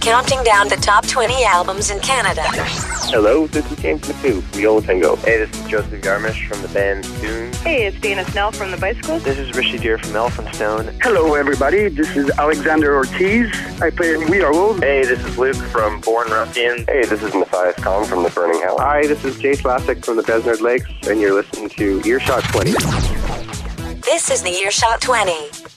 counting down the top 20 albums in Canada. Hello, this is James McHugh, Viola Tango. Hey, this is Joseph Garmish from the band Soon. Hey, it's Dana Snell from the Bicycles. This is Rishi Deer from Elphinstone. Hello, everybody. This is Alexander Ortiz. I play in We Are Wolves. Hey, this is Luke from Born Ruffians. Hey, this is Matthias Kahn from The Burning Hell. Hi, this is Jace Lassick from the Besnard Lakes, and you're listening to Earshot 20. This is the Earshot 20.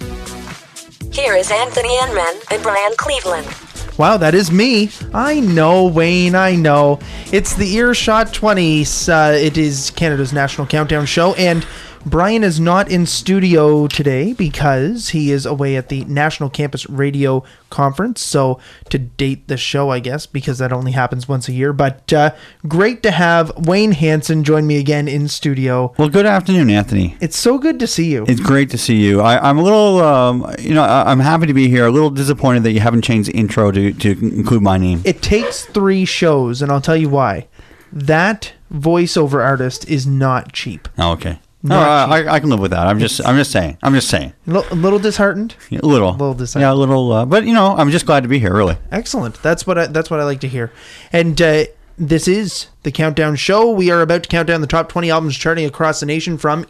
Here is Anthony Enman and Brian Cleveland. Wow, that is me. I know, Wayne, I know. It's the Earshot 20. It is Canada's National Countdown Show, and Brian is not in studio today because he is away at the National Campus Radio Conference. So to date the show, I guess, because that only happens once a year. But great to have Wayne Hanson join me again in studio. Well, good afternoon, Anthony. It's so good to see you. It's great to see you. I'm a little, I'm happy to be here. A little disappointed that you haven't changed the intro to include my name. It takes 3 shows, and I'll tell you why. That voiceover artist is not cheap. Oh, okay. No, I can live with that. I'm just saying. A little disheartened. A little disheartened. Yeah, a little. But I'm just glad to be here. Really. Excellent. That's what I like to hear. And this is the Countdown Show. We are about to count down the top 20 albums charting across the nation from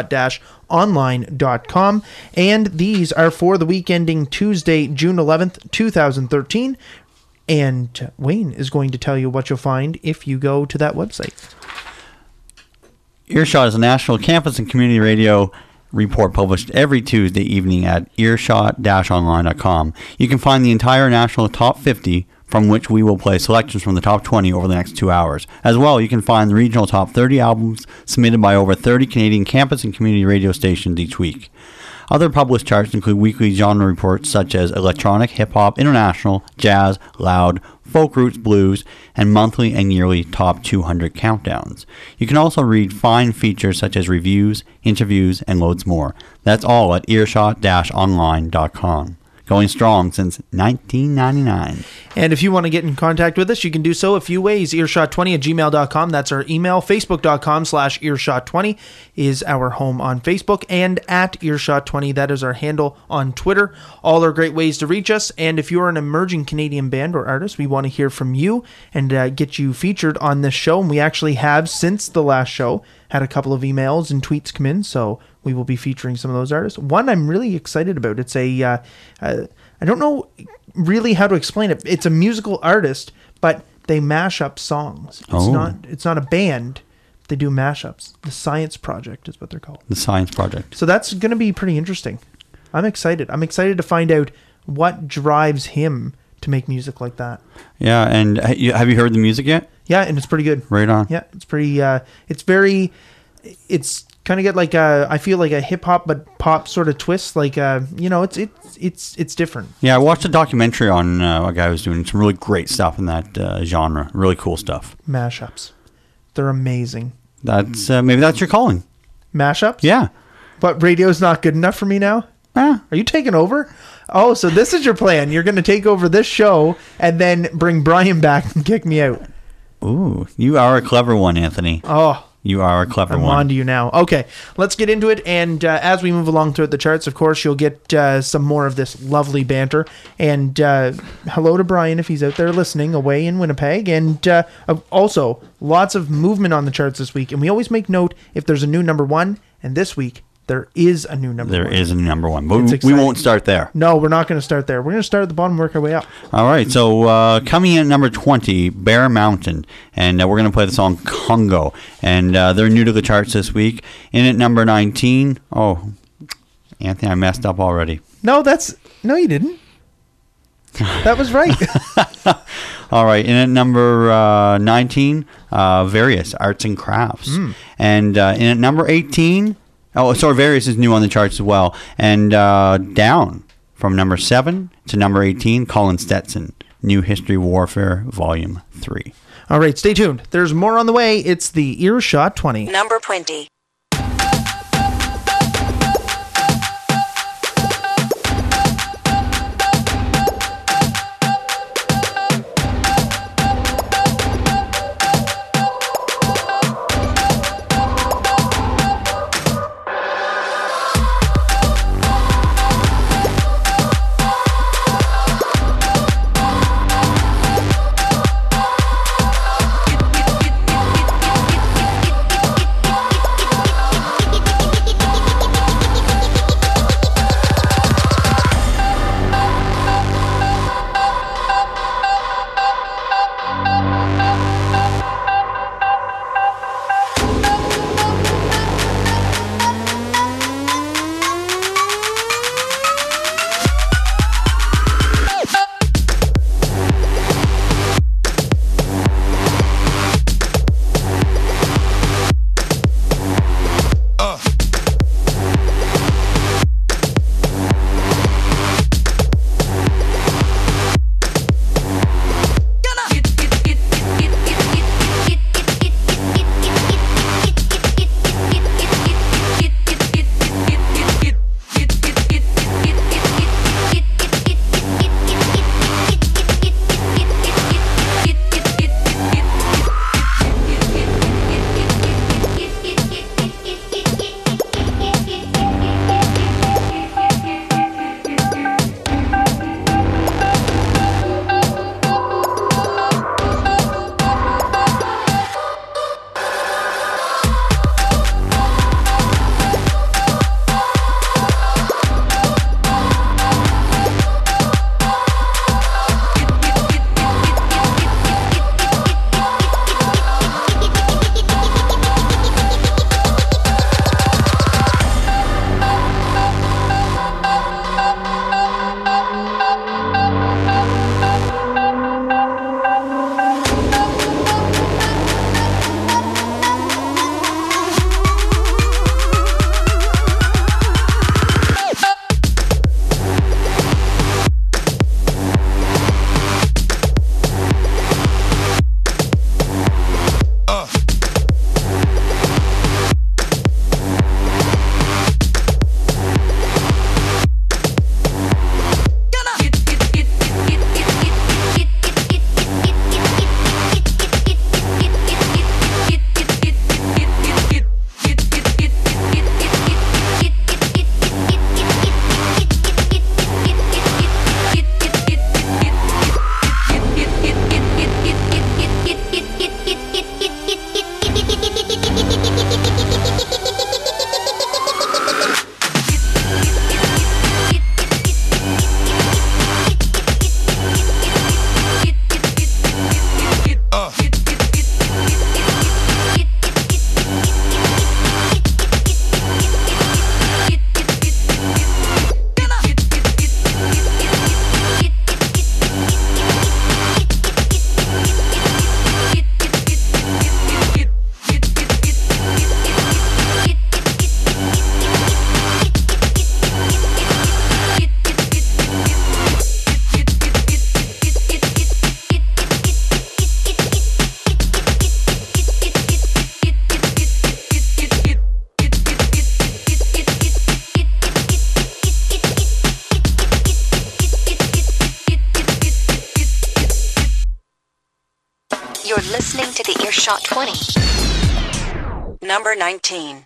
earshot-online.com. And these are for the week ending Tuesday, June 11th, 2013. And Wayne is going to tell you what you'll find if you go to that website. Earshot is a national campus and community radio report published every Tuesday evening at earshot-online.com. You can find the entire national top 50, from which we will play selections from the top 20 over the next 2 hours. As well, you can find the regional top 30 albums submitted by over 30 Canadian campus and community radio stations each week. Other published charts include weekly genre reports such as electronic, hip-hop, international, jazz, loud, folk roots, blues, and monthly and yearly top 200 countdowns. You can also read fine features such as reviews, interviews, and loads more. That's all at earshot-online.com. Going strong since 1999. And if you want to get in contact with us, you can do so a few ways. Earshot20@gmail.com. That's our email. Facebook.com/Earshot20 is our home on Facebook. And at Earshot20, that is our handle on Twitter. All are great ways to reach us. And if you're an emerging Canadian band or artist, we want to hear from you and get you featured on this show. And we actually have, since the last show, had a couple of emails and tweets come in. So we will be featuring some of those artists. One I'm really excited about. It's I don't know really how to explain it. It's a musical artist, but they mash up songs. It's not a band. They do mashups. The Science Project is what they're called. The Science Project. So that's going to be pretty interesting. I'm excited. I'm excited to find out what drives him to make music like that. Yeah, and have you heard the music yet? Yeah, and it's pretty good. Right on. Yeah, it's pretty. It's kind of get like I feel like a hip hop but pop sort of twist. Like it's different. Yeah, I watched a documentary on a guy who's doing some really great stuff in that genre. Really cool stuff. Mashups, they're amazing. That's maybe that's your calling. Mashups. Yeah. But radio's not good enough for me now. Are you taking over? Oh, so this is your plan. You're going to take over this show and then bring Brian back and kick me out. Ooh, you are a clever one, Anthony. Oh. You are a clever one. I'm on to you now. Okay, let's get into it. And as we move along through the charts, of course, you'll get some more of this lovely banter. And hello to Brian if he's out there listening away in Winnipeg. And also, lots of movement on the charts this week. And we always make note if there's a new number one. And this week, there is a new number one. There is a new number one. But we won't start there. No, we're not going to start there. We're going to start at the bottom and work our way up. All right. So coming in at number 20, Bear Mountain. And we're going to play the song Congo. And they're new to the charts this week. In at number 19. Oh, Anthony, I messed up already. No, you didn't. That was right. All right. In at number 19, Various Arts and Crafts. And in at number 18... Oh, sorry, Various is new on the charts as well. And down from number 7 to number 18, Colin Stetson, New History Warfare, Volume 3. All right, stay tuned. There's more on the way. It's the Earshot 20. Number 20. listening to the Earshot 20. Number 19.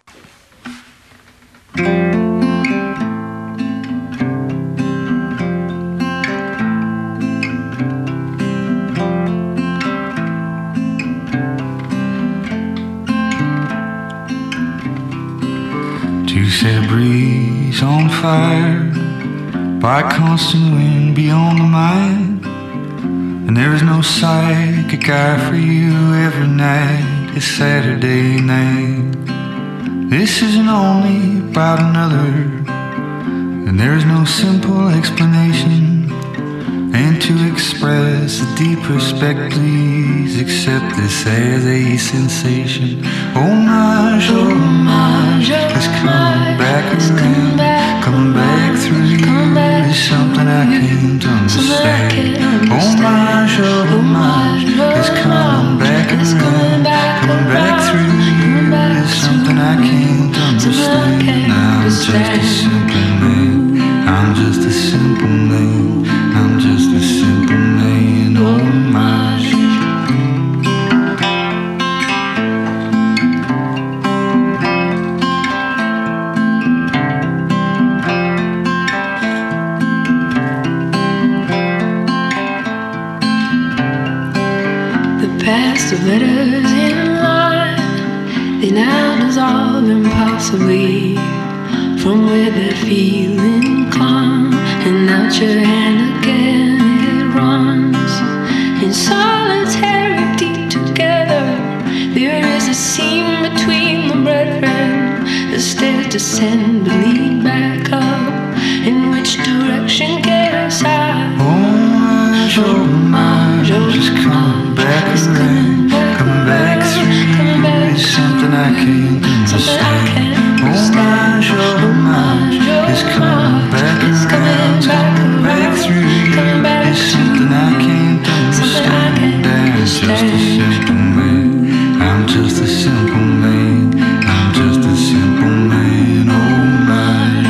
You set breeze on fire by constant wind beyond the mind, and there is no psychic eye for you. Every night is Saturday night. This isn't only about another, and there is no simple explanation. And to express a deep respect, please accept this as a sensation. Homage, homage, is coming back around, coming back through you. Is something I can't understand. Homage, homage, is coming back around, coming back through you. Is something I can't understand. I'm just a simple man. I'm just a simple man. I'm just a simple man, oh my. The past of letters in line, they now dissolve impossibly from where that feeling comes. And out your hand again it runs in solitarity together. There is a seam between the brethren. The stairs descend but lead back up. In which direction get us out? Homage, homage, just coming back around, coming back through you. It's something I can't understand. Homage, homage, is coming back around, coming back through you. It's something I can't understand. I'm just a simple man. I'm just a simple man. I'm just a simple man. Homage.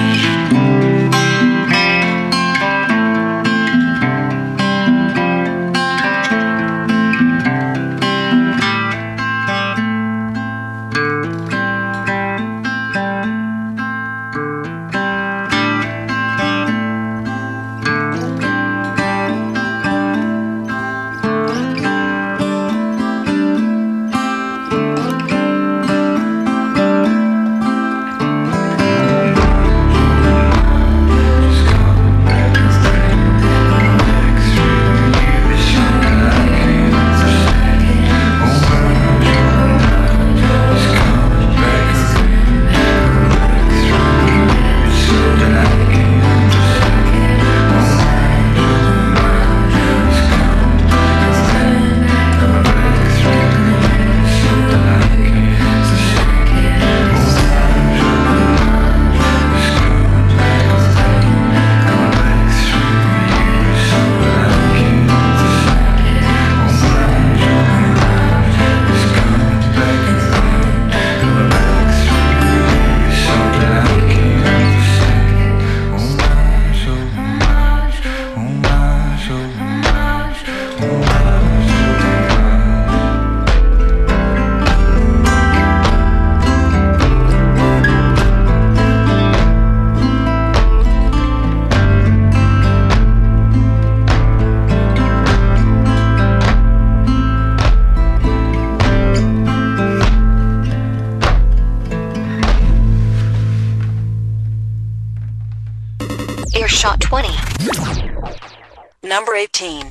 Earshot 20. Number 18.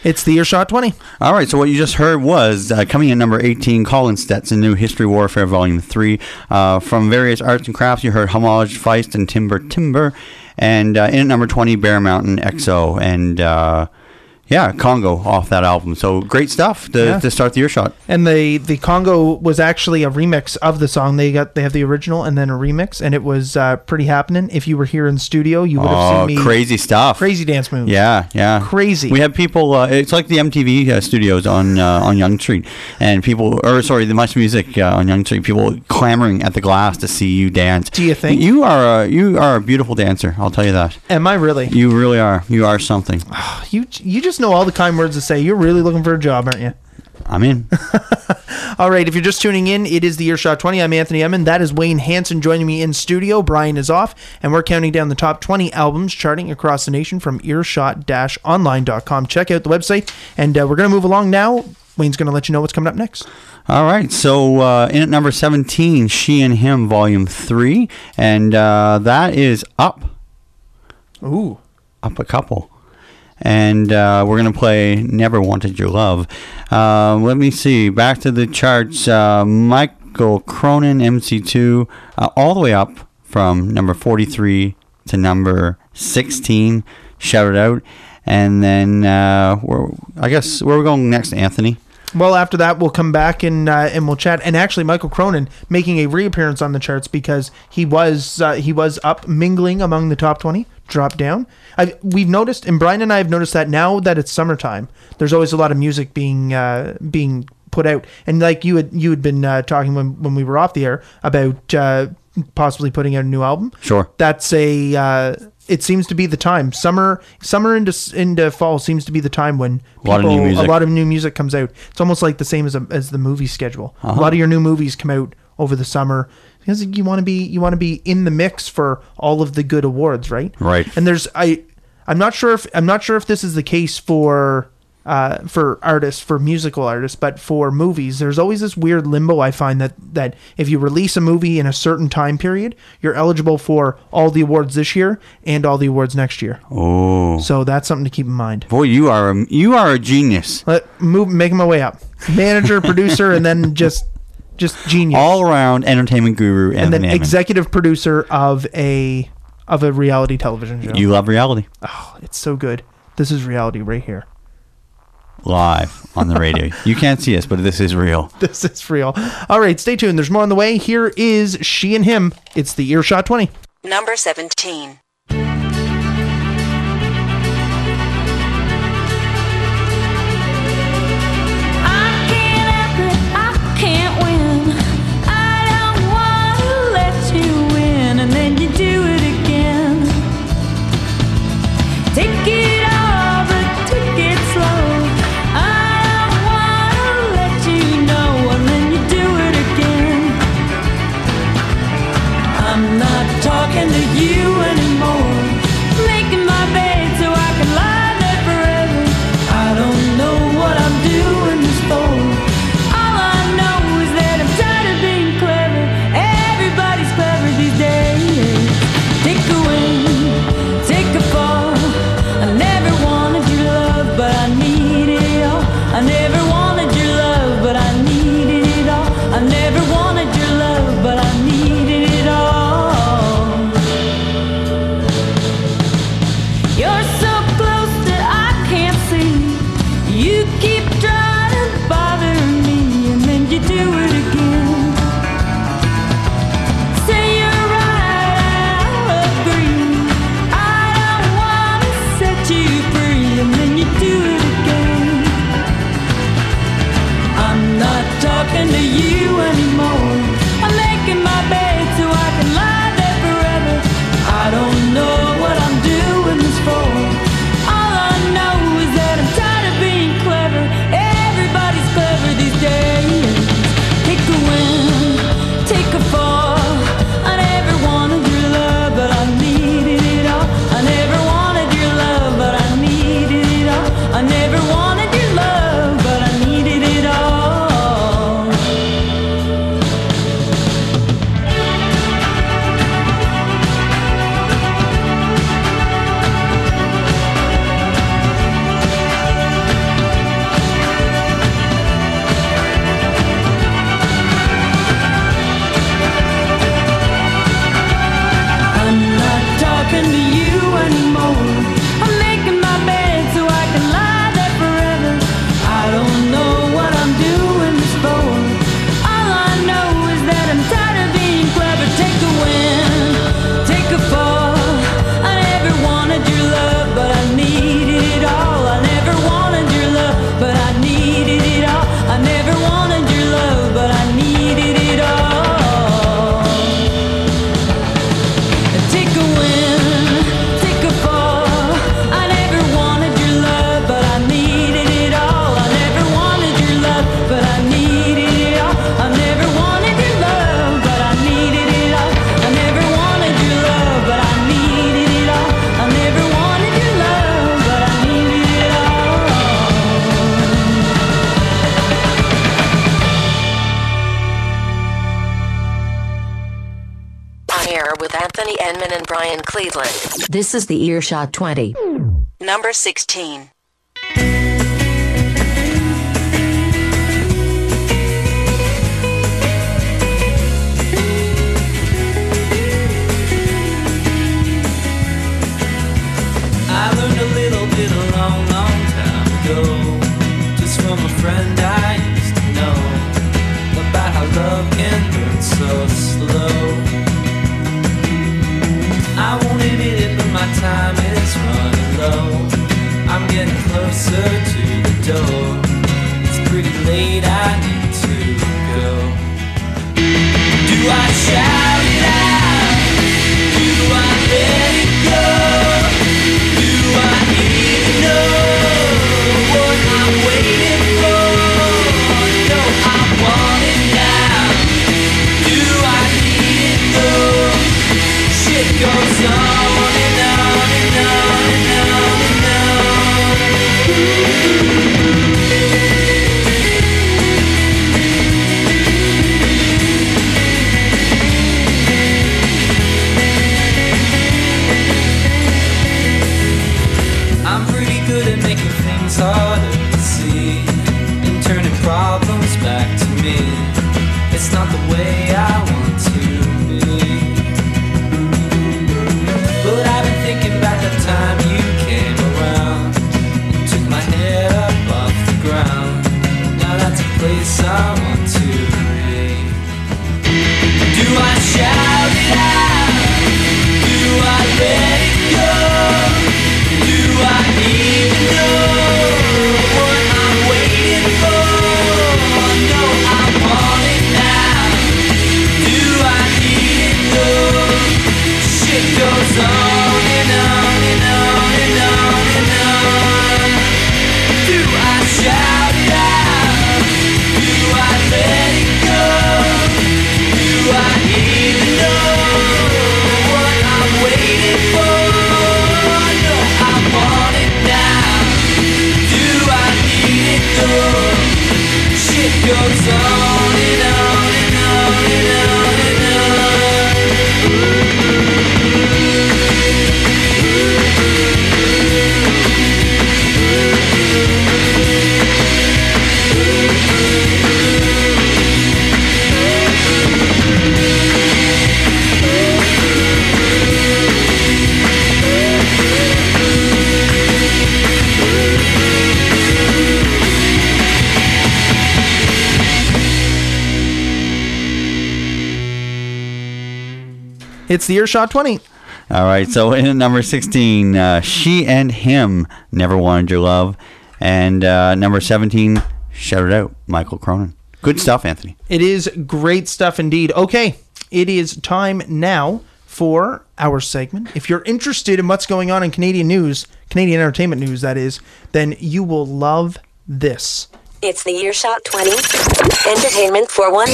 It's the Earshot 20. All right, so what you just heard was coming in number 18, Colin Stetson, New History Warfare Volume 3. From various arts and crafts, you heard Homage, Feist, and Timber. And in at number 20, Bear Mountain, XO. And Congo off that album. So great stuff to start the Earshot. And the Congo was actually a remix of the song. They have the original and then a remix, and it was pretty happening. If you were here in the studio, you would have seen me. Crazy stuff. Crazy dance moves. Yeah. Crazy. We have people, it's like the MTV studios on Yonge Street, and the Much Music on Yonge Street, people clamoring at the glass to see you dance. Do you think? You are a beautiful dancer, I'll tell you that. Am I really? You really are. You are something. You just know all the kind words to say. You're really looking for a job, aren't you? I'm in. All right, if you're just tuning in, it is the Earshot 20. I'm Anthony Emmon. That is Wayne Hanson joining me in studio. Brian is off, and we're counting down the top 20 albums charting across the nation from earshot-online.com. Check out the website, and we're going to move along now. Wayne's going to let you know what's coming up next. All right, so in at number 17, She and Him, Volume 3, and that is up. Ooh. Up a couple. And we're going to play Never Wanted Your Love. Let me see. Back to the charts. Michael Cronin, MC2, all the way up from number 43 to number 16. Shout it out. And then, where are we going next, Anthony? Well, after that, we'll come back and we'll chat. And actually, Michael Cronin making a reappearance on the charts because he was up mingling among the top 20, dropped down. We've noticed, and Brian and I have noticed that now that it's summertime, there's always a lot of music being put out. And like you had been talking when we were off the air about possibly putting out a new album. Sure. That's it seems to be the time. Summer into fall seems to be the time when a lot of new music comes out. It's almost like the same as the movie schedule. Uh-huh. A lot of your new movies come out over the summer because you want to be in the mix for all of the good awards, right? Right. And I'm not sure if this is the case for musical artists, but for movies, there's always this weird limbo. I find that if you release a movie in a certain time period, you're eligible for all the awards this year and all the awards next year. Oh, so that's something to keep in mind. Boy, you are a genius. Making my way up, manager, producer, and then just genius, all around entertainment guru, and then executive producer of a reality television show. You love reality. Oh, it's so good. This is reality right here. Live on the radio. You can't see us, but this is real. This is real. All right, stay tuned. There's more on the way. Here is She and Him. It's the Earshot 20. Number 17. Talking to you anymore. air with Anthony Enman and Brian Cleveland. This is the Earshot 20. Number 16. I learned a little bit a long, long time ago, just from a friend I used to know, about how love can burn so slow. I won't admit it, but my time is running low. I'm getting closer to the door. It's pretty late, I need to go. Do I shout it out? Do I let it go? Do I even know what I'm waiting for? No, I want it now. Do I need it though? Shit goes on and on and on and on and on. I'm pretty good at making things harder to see and turning problems back to me. It's not the way I want to be. But I've been thinking about the time you came around and took my head up off the ground. Now that's a place I want to be. Do I shout it out? Do I let it go? Do I even know what I'm waiting for? No, I want it now. Do I need it though? Shit goes on and on and on and on and on. Do I shout it out? Do I let it go? Do I even know what I'm waiting for? No, I want it now. Do I need it though? Shit goes on and on and on and on and on. It's the Earshot 20. All right, so in at number 16, She and Him, Never Wanted Your Love. And number 17, Shout It Out, Michael Cronin. Good stuff, Anthony. It is great stuff indeed. Okay, it is time now for our segment. If you're interested in what's going on in Canadian news, Canadian entertainment news, that is, then you will love this. It's the Earshot 20. Entertainment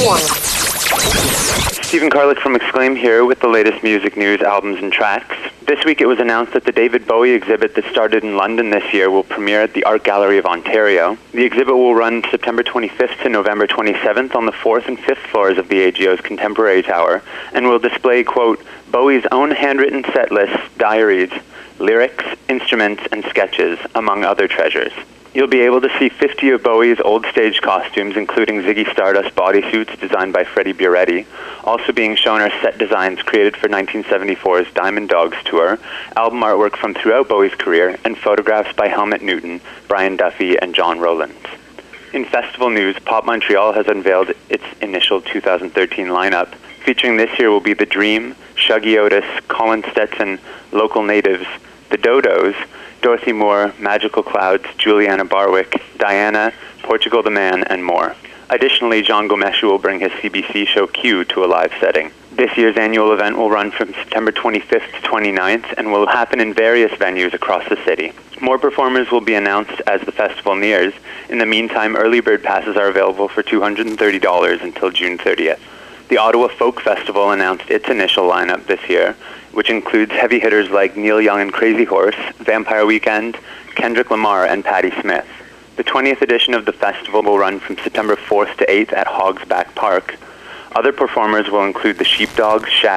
411. Stephen Carlick from Exclaim here with the latest music news, albums, and tracks. This week it was announced that the David Bowie exhibit that started in London this year will premiere at the Art Gallery of Ontario. The exhibit will run September 25th to November 27th on the 4th and 5th floors of the AGO's Contemporary Tower and will display, quote, Bowie's own handwritten set lists, diaries, lyrics, instruments, and sketches, among other treasures. You'll be able to see 50 of Bowie's old stage costumes, including Ziggy Stardust bodysuits designed by Freddie Buretti. Also being shown are set designs created for 1974's Diamond Dogs tour, album artwork from throughout Bowie's career, and photographs by Helmut Newton, Brian Duffy, and John Rowlands. In festival news, Pop Montreal has unveiled its initial 2013 lineup. Featuring this year will be The Dream, Shuggy Otis, Colin Stetson, Local Natives, The Dodos, Dorothy Moore, Magical Clouds, Juliana Barwick, Diana, Portugal the Man, and more. Additionally, John Gomeshu will bring his CBC show Q to a live setting. This year's annual event will run from September 25th to 29th and will happen in various venues across the city. More performers will be announced as the festival nears. In the meantime, early bird passes are available for $230 until June 30th. The Ottawa Folk Festival announced its initial lineup this year, which includes heavy hitters like Neil Young and Crazy Horse, Vampire Weekend, Kendrick Lamar, and Patti Smith. The 20th edition of the festival will run from September 4th to 8th at Hogs Back Park. Other performers will include the Sheepdogs, Shad,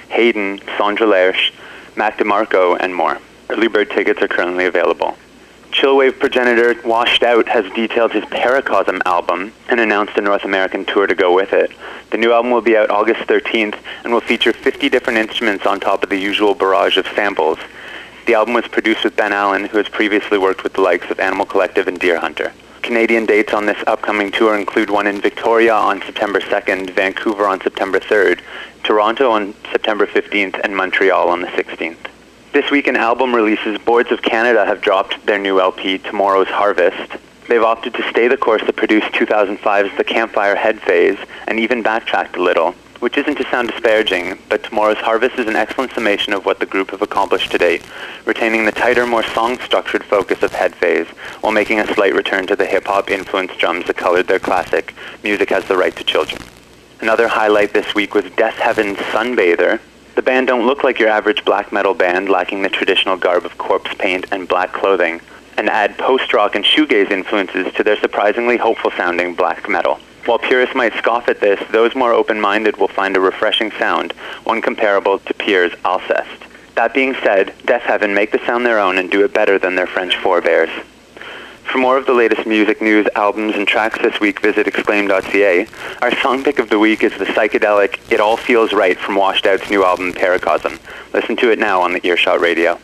Hayden, Sondra Lerche, Mac DeMarco, and more. Early bird tickets are currently available. Chillwave progenitor Washed Out has detailed his Paracosm album and announced a North American tour to go with it. The new album will be out August 13th and will feature 50 different instruments on top of the usual barrage of samples. The album was produced with Ben Allen, who has previously worked with the likes of Animal Collective and Deer Hunter. Canadian dates on this upcoming tour include one in Victoria on September 2nd, Vancouver on September 3rd, Toronto on September 15th, and Montreal on the 16th. This week in album releases, Boards of Canada have dropped their new LP, Tomorrow's Harvest. They've opted to stay the course that produced 2005's The Campfire Head Phase, and even backtracked a little, which isn't to sound disparaging, but Tomorrow's Harvest is an excellent summation of what the group have accomplished to date, retaining the tighter, more song-structured focus of Head Phase, while making a slight return to the hip-hop influenced drums that colored their classic, Music Has the Right to Children. Another highlight this week was Death Heaven's Sunbather. The band don't look like your average black metal band lacking the traditional garb of corpse paint and black clothing, and add post-rock and shoegaze influences to their surprisingly hopeful-sounding black metal. While purists might scoff at this, those more open-minded will find a refreshing sound, one comparable to Pierre's Alcest. That being said, Death Heaven make the sound their own and do it better than their French forebears. For more of the latest music news, albums, and tracks this week, visit exclaim.ca. Our song pick of the week is the psychedelic It All Feels Right from Washed Out's new album, Paracosm. Listen to it now on the Earshot Radio.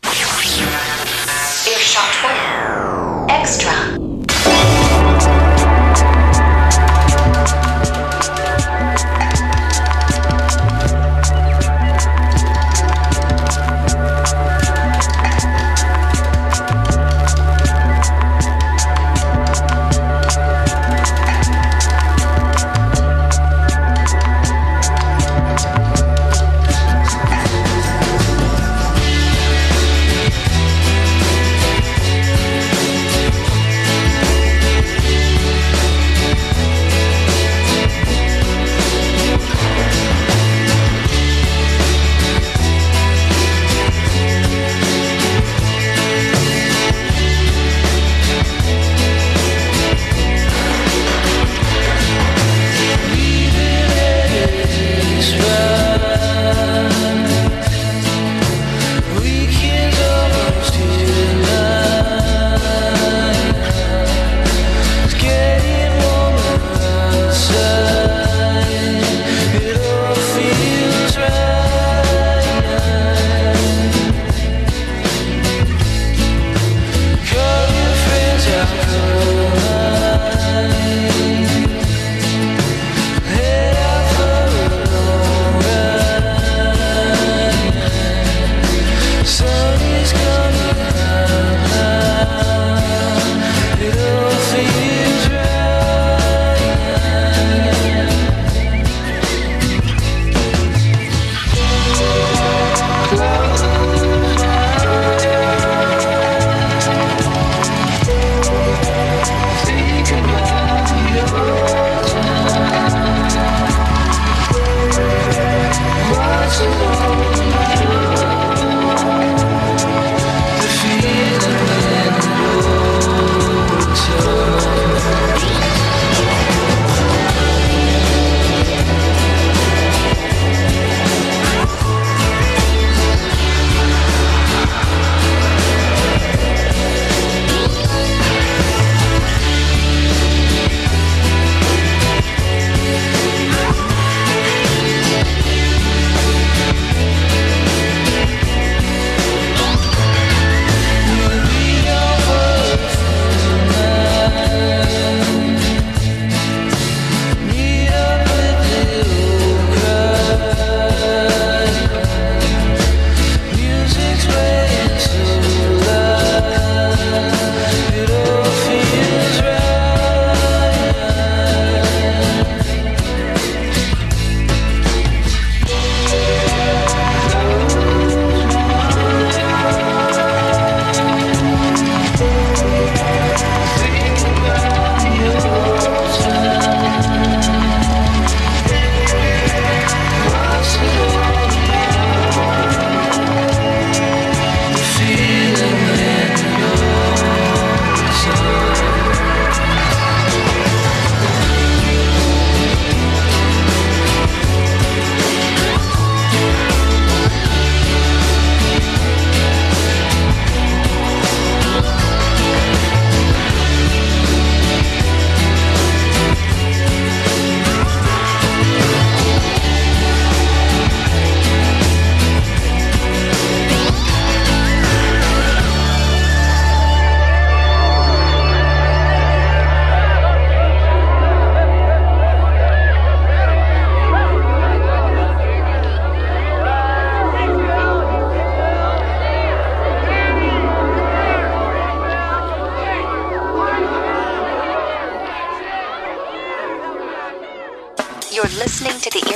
Earshot Extra.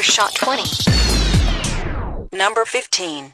Earshot 20. Number 15.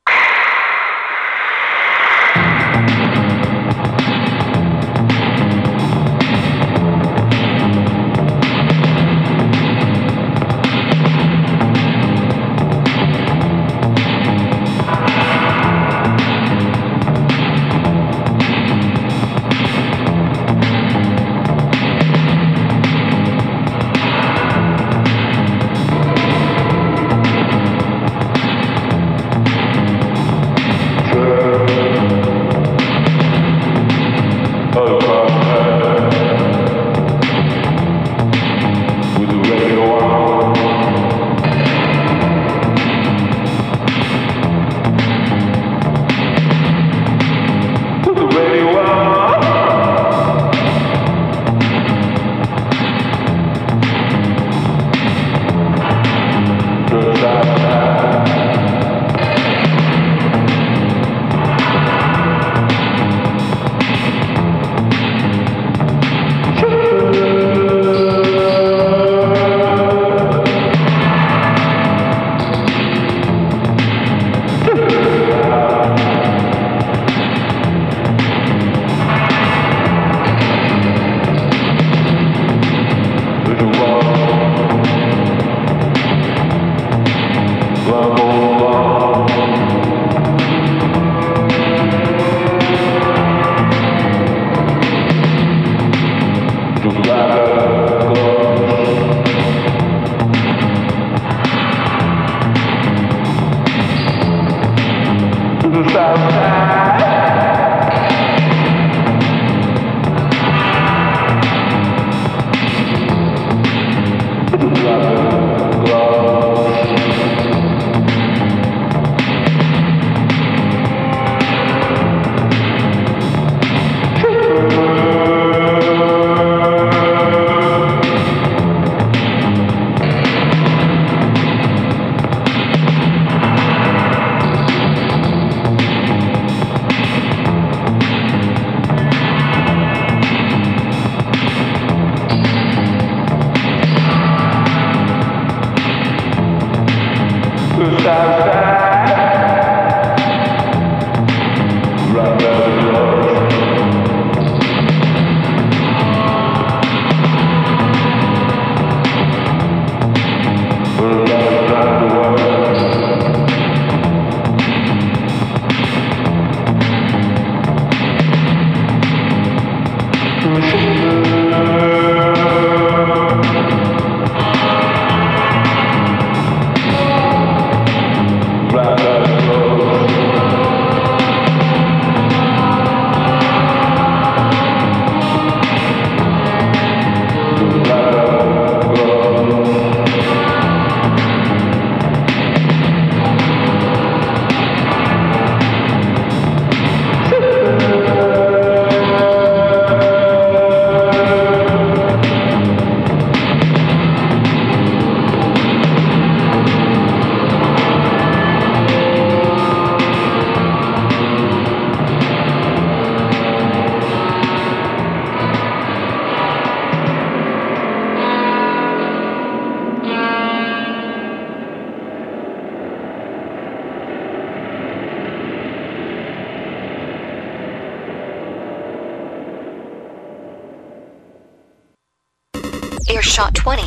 Earshot 20.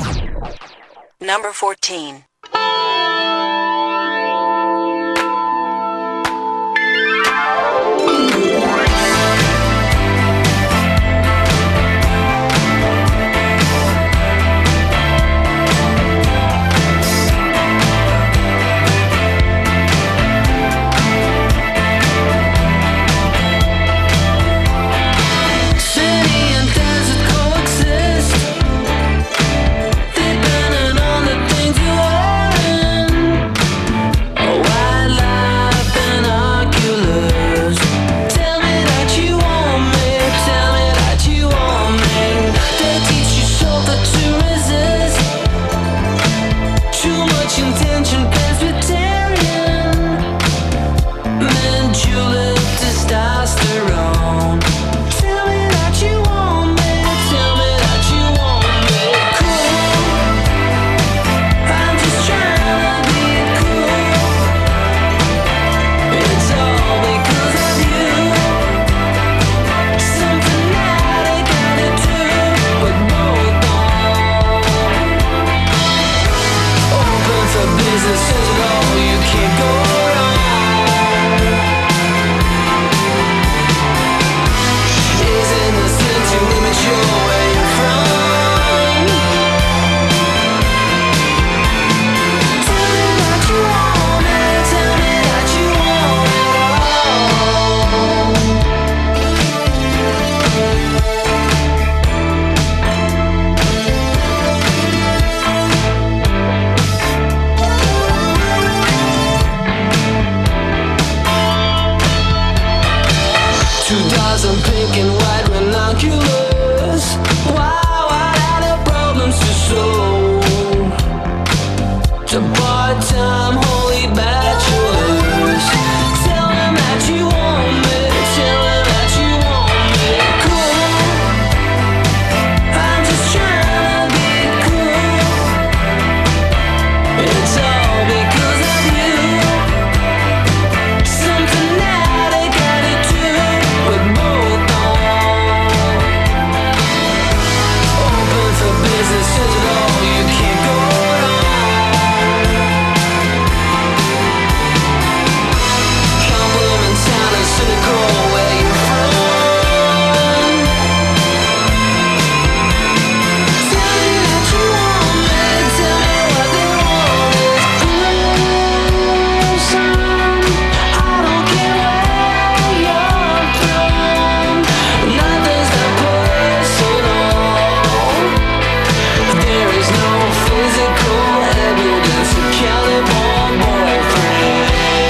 Number 14. I got some pink and white binoculars. Wow, I had a problems to solve. To part-time holy bachelors. Tell them that you want me. Tell them that you want me. Cool. I'm just trying to be cool. It's all because of you. Something that I gotta do with both on. Open for business, is it all you can't go wrong. Compliment sounding cynical where you're from. Tell me that you want me, tell me what they want is son. I don't care where you're from. Nothing's that personal. There is no physical evidence of California boyfriend.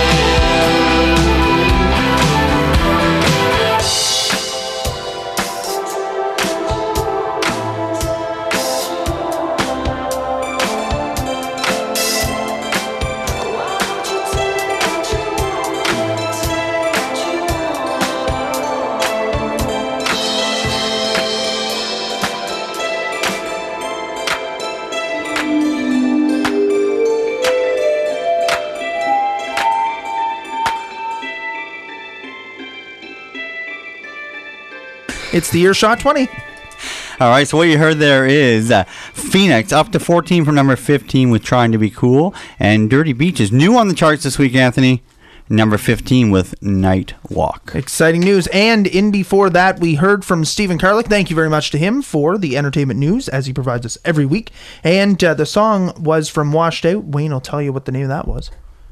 It's the Earshot 20. All right, so what you heard there is Phoenix up to 14 from number 15 with Trying to Be Cool. And Dirty Beach is new on the charts this week, Anthony. Number 15 with Night Walk. Exciting news. And in before that, we heard from Stephen Karlik. Thank you very much to him for the entertainment news, as he provides us every week. And the song was from Washed Out. Wayne will tell you what the name of that was.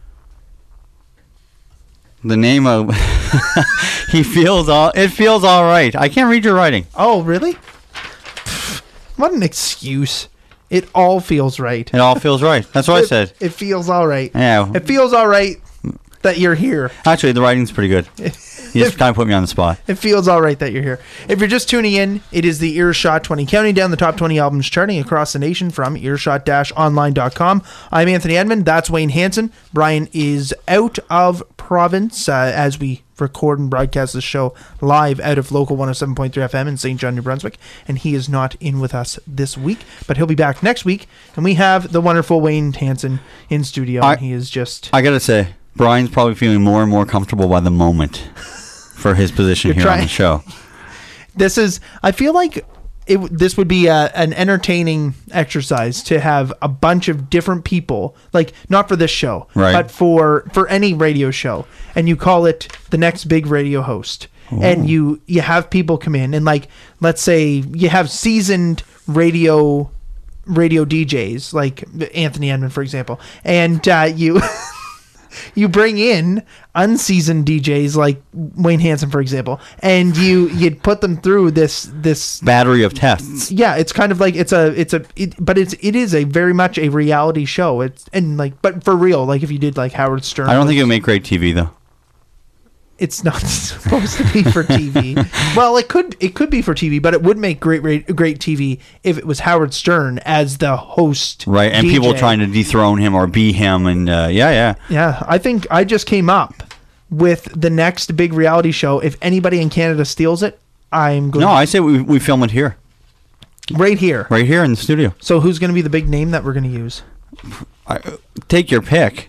The name of It Feels All Right. I can't read your writing. Oh, really? What an excuse. It all feels right. It all feels right. That's what I said. It feels all right. Yeah. It feels all right that you're here. Actually, the writing's pretty good. You just kind of put me on the spot. It feels all right that you're here. If you're just tuning in, it is the Earshot 20, counting down the top 20 albums charting across the nation from earshot-online.com. I'm Anthony Edmond. That's Wayne Hansen. Brian is out of province as we record and broadcast this show live out of local 107.3 FM in St. John, New Brunswick, and he is not in with us this week, but he'll be back next week, and we have the wonderful Wayne Hansen in studio, and he is just... I gotta say, Brian's probably feeling more and more comfortable by the moment for his position here on the show. This is, I feel like this would be an entertaining exercise to have a bunch of different people, like not for this show, right, but for any radio show, and you call it the next big radio host. Ooh. And you have people come in and, like, let's say you have seasoned radio DJs like Anthony Edmond, for example, and you you bring in unseasoned DJs like Wayne Hansen, for example, and you'd put them through this battery of tests. Yeah, it's kind of like it is a very much a reality show. But for real, like if you did like Howard Stern. I don't think it would make great TV though. It's not supposed to be for TV. Well, it could be for TV, but it would make great TV if it was Howard Stern as the host. Right, and DJ. People trying to dethrone him or be him, and yeah. I think I just came up with the next big reality show. If anybody in Canada steals it, I'm going. No, I say we film it here. Right here in the studio. So who's going to be the big name that we're going to use? Take your pick.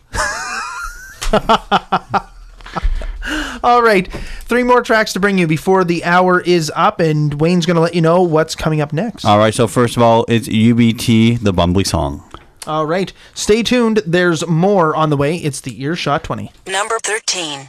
All right, 3 more tracks to bring you before the hour is up, and Wayne's going to let you know what's coming up next. All right, so first of all, it's UBT, the Bumbly Song. All right, stay tuned. There's more on the way. It's the Earshot 20. Number 13.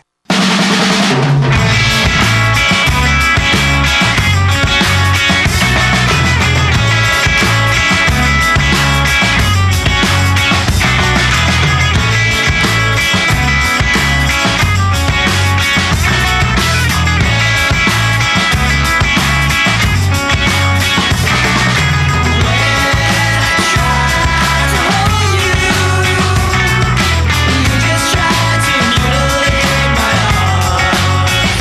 You just tried to mutilate my heart.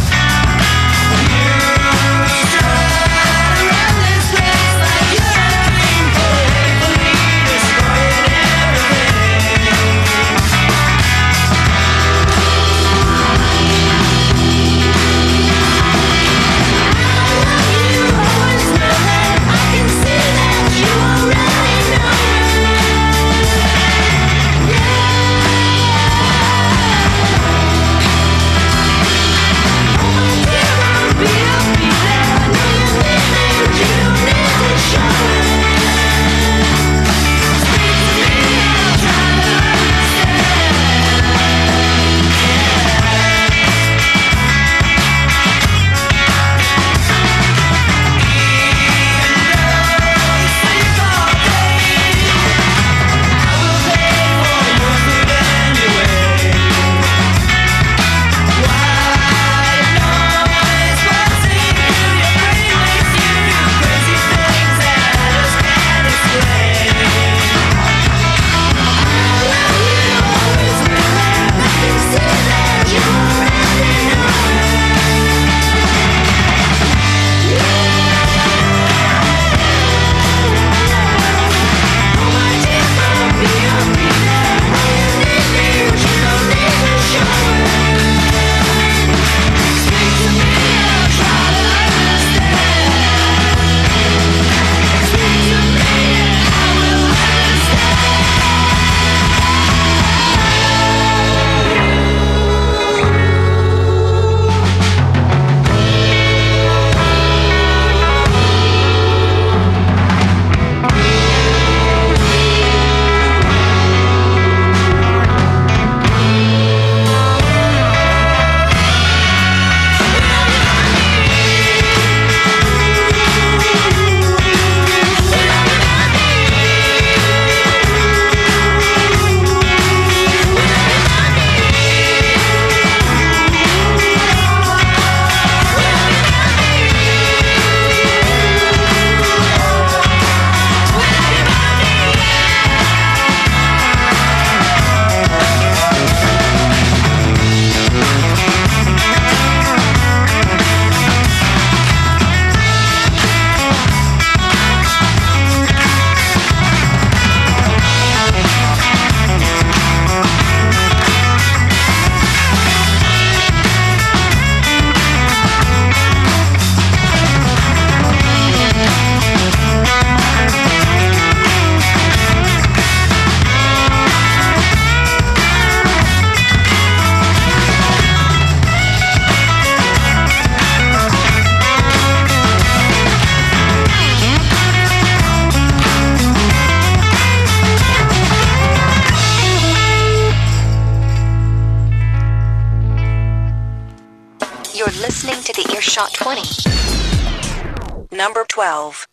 You're listening to the Earshot 20. Number 12.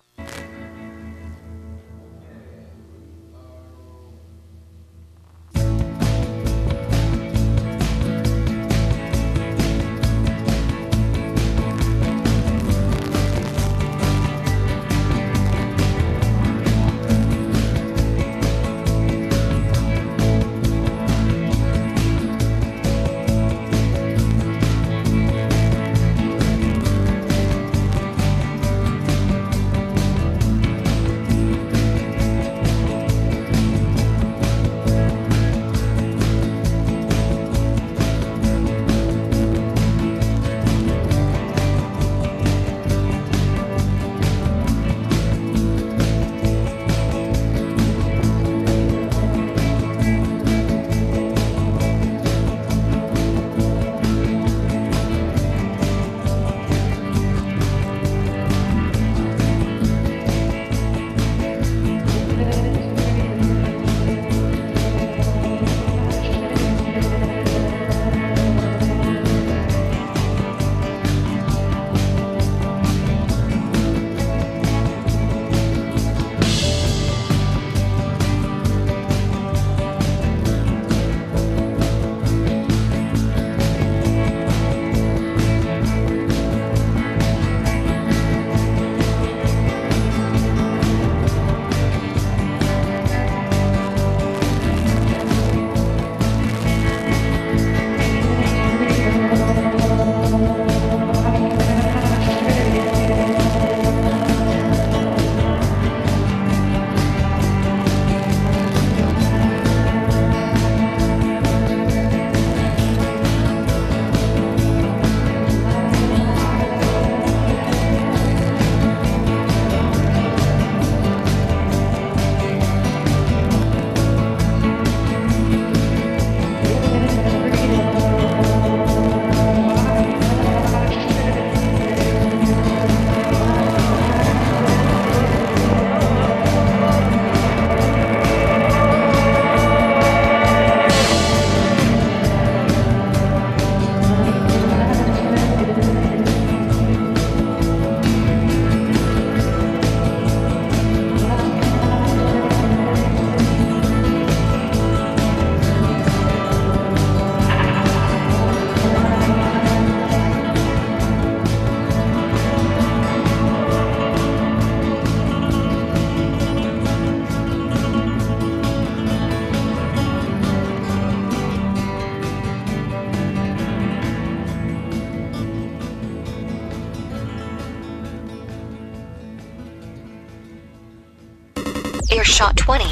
Earshot 20.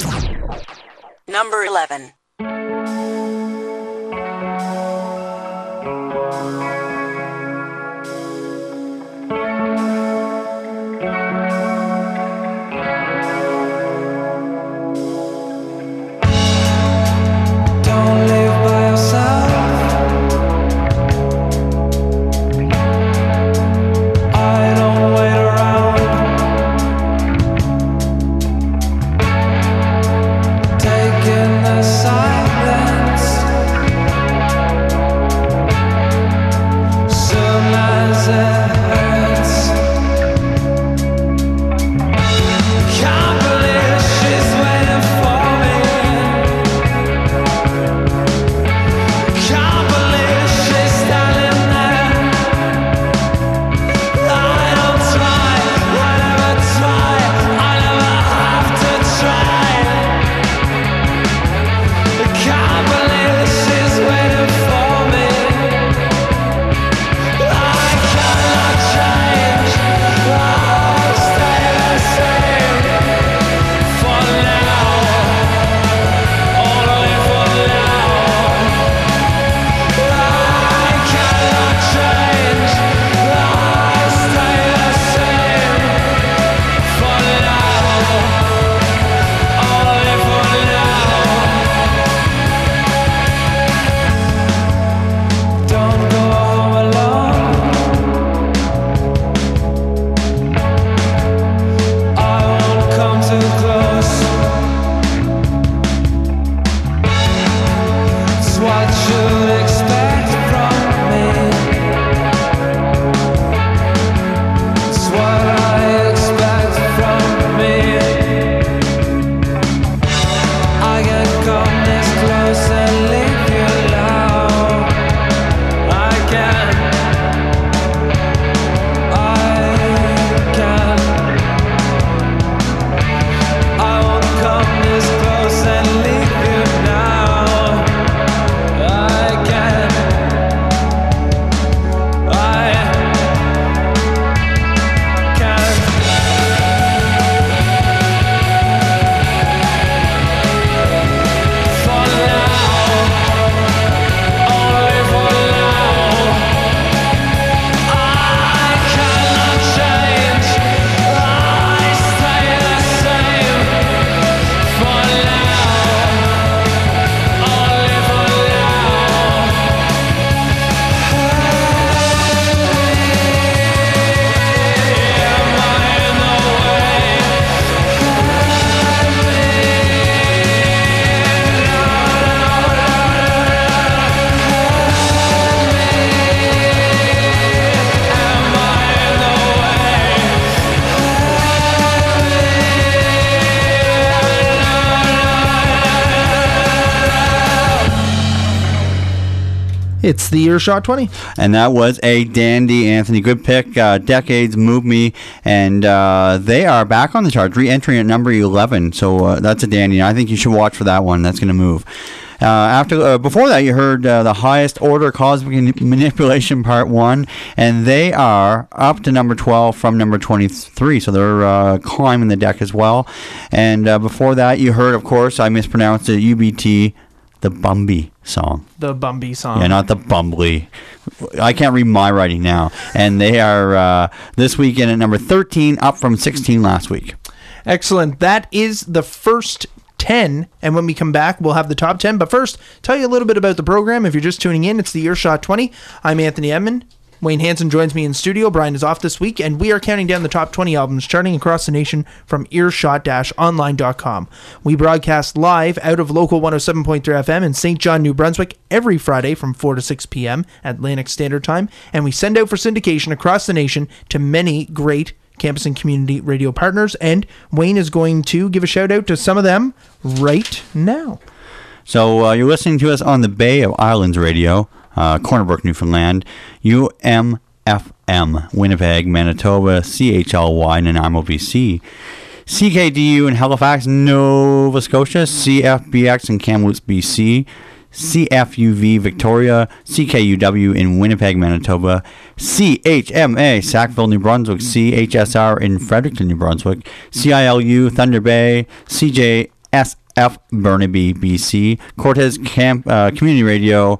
Number 11. Taking the side It's the Earshot 20. And that was a dandy, Anthony. Good pick. Decades Move Me. And they are back on the charts, re-entering at number 11. So that's a dandy. I think you should watch for that one. That's going to move. Before that, you heard the Highest Order Cosmic Manipulation Part 1. And they are up to number 12 from number 23. So they're climbing the deck as well. And before that, you heard, of course, I mispronounced it, UB&T, the Bumby song. The Bumby song. Yeah, not the Bumbly. I can't read my writing now. And they are this weekend at number 13, up from 16 last week. Excellent. That is the first 10. And when we come back, we'll have the top 10. But first, tell you a little bit about the program. If you're just tuning in, it's the Earshot 20. I'm Anthony Edmond. Wayne Hansen joins me in studio. Brian is off this week, and we are counting down the top 20 albums charting across the nation from earshot-online.com. We broadcast live out of local 107.3 FM in St. John, New Brunswick every Friday from 4 to 6 p.m. Atlantic Standard Time, and we send out for syndication across the nation to many great campus and community radio partners, and Wayne is going to give a shout out to some of them right now. So you're listening to us on the Bay of Islands Radio, Corner Brook, Newfoundland, UMFM, Winnipeg, Manitoba, CHLY, Nanaimo, BC, CKDU in Halifax, Nova Scotia, CFBX in Kamloops, BC, CFUV Victoria, CKUW in Winnipeg, Manitoba, CHMA Sackville, New Brunswick, CHSR in Fredericton, New Brunswick, CILU Thunder Bay, CJSF Burnaby, BC, Cortez Community Radio,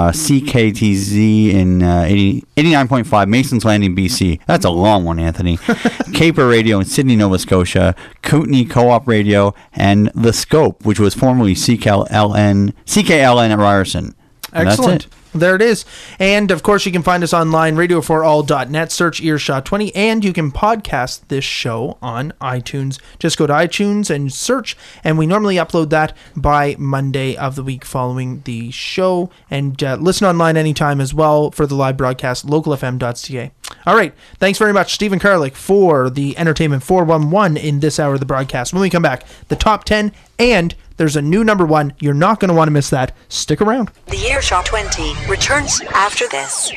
CKTZ in 89.5 Mason's Landing, BC. That's a long one, Anthony. Caper Radio in Sydney, Nova Scotia, Kootenay Co-op Radio, and The Scope, which was formerly CKLN at Ryerson. And excellent. That's it. There it is. And, of course, you can find us online, radioforall.net, search Earshot 20, and you can podcast this show on iTunes. Just go to iTunes and search, and we normally upload that by Monday of the week following the show. And listen online anytime as well for the live broadcast, localfm.ca. All right. Thanks very much, Stephen Karlik, for the Entertainment 411 in this hour of the broadcast. When we come back, the top 10, and there's a new number 1. You're not going to want to miss that. Stick around. The Earshot 20 returns after this.